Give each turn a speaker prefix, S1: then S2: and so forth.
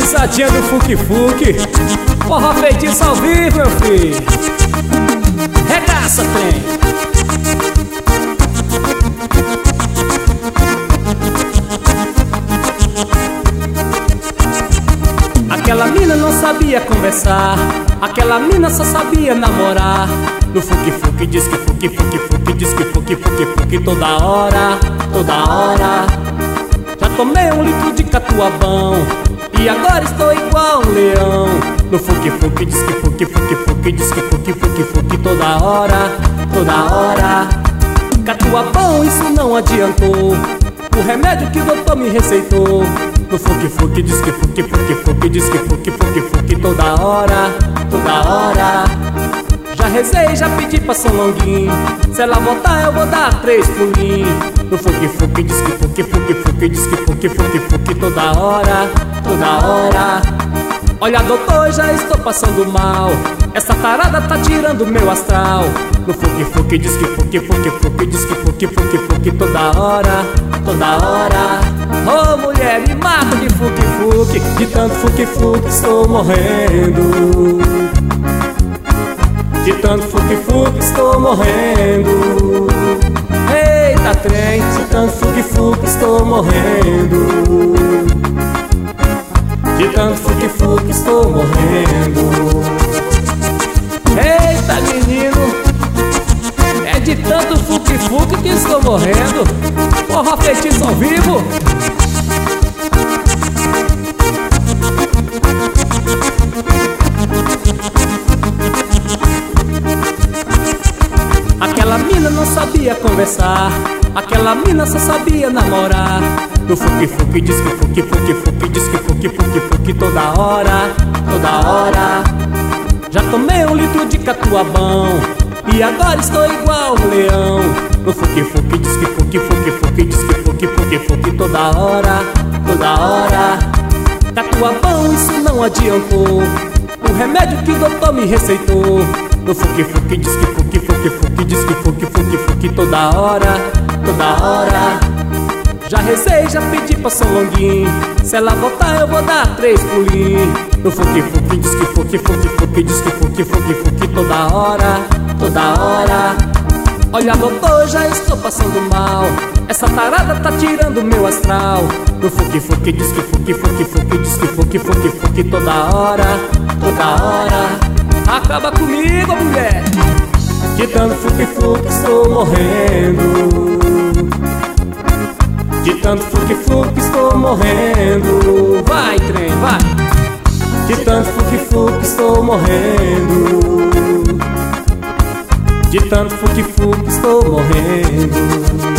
S1: Pisadinha do Fuque Fuque, forró feitiço ao vivo, meu filho. Regaça, trem. Aquela mina não sabia conversar, aquela mina só sabia namorar. No Fuque Fuque diz que Fuque Fuque Fuque, diz que Fuque Fuque Fuque toda hora, toda hora. Já tomei 1 litro de catuabão e agora estou igual um leão. No Fuque Fuque diz que Fuque Fuque Fuque, diz que Fuque Fuque Fuque toda hora, toda hora. Catuabão, isso não adiantou, o remédio que o doutor me receitou. No Fuque Fuque diz que Fuque Fuque Fuque, diz que Fuque Fuque Fuque toda hora, toda hora. Já rezei, já pedi pra São Longuinho, se ela voltar eu vou dar 3 pulinhos. No Fuque Fuque diz que Fuque Fuque Fuque, diz que Fuque Fuque Fuque toda hora, toda hora. Olha doutor, já estou passando mal, essa tarada tá tirando meu astral. No Fuque Fuque diz que Fuque Fuque Fuque, diz que Fuque Fuque Fuque toda hora, toda hora. Ô mulher, me mata de Fuque Fuque, de tanto Fuque Fuque estou morrendo. De tanto Fuque Fuque estou morrendo. Eita trem, de tanto Fuque Fuque estou morrendo. De tanto Fuque Fuque estou morrendo. Eita menino, é de tanto Fuque Fuque que estou morrendo. Forró feitiço ao vivo. Aquela mina não sabia conversar, aquela mina só sabia namorar. No Fuque Fuque diz que Fuque Fuque Fuque, diz que Fuque Fuque Fuque toda hora, toda hora. Já tomei 1 litro de catuabão e agora estou igual um leão. No Fuque Fuque diz que Fuque Fuque Fuque, diz que Fuque Fuque Fuque toda hora, toda hora. Catuabão, isso não adiantou, o remédio que o doutor me receitou. No Fuque Fuque diz que Fuque Fuque Fuque, diz que Fuque Fuque Fuque toda hora, toda hora. Já rezei, já pedi pra São Longuinho, se ela voltar eu vou dar 3 pulinhos. No Fuque Fuque diz que Fuque Fuque Fuque, diz que Fuque Fuque Fuque toda hora, toda hora. Olha doutor, já estou passando mal, essa tarada tá tirando meu astral. No Fuque Fuque diz que Fuque Fuque Fuque, diz que Fuque Fuque Fuque toda hora, toda hora. Acaba comigo, mulher, de tanto Fuque Fuque estou morrendo. De tanto Fuque Fuque estou morrendo. Vai trem, vai. De tanto Fuque Fuque estou morrendo. De tanto Fuque Fuque estou morrendo.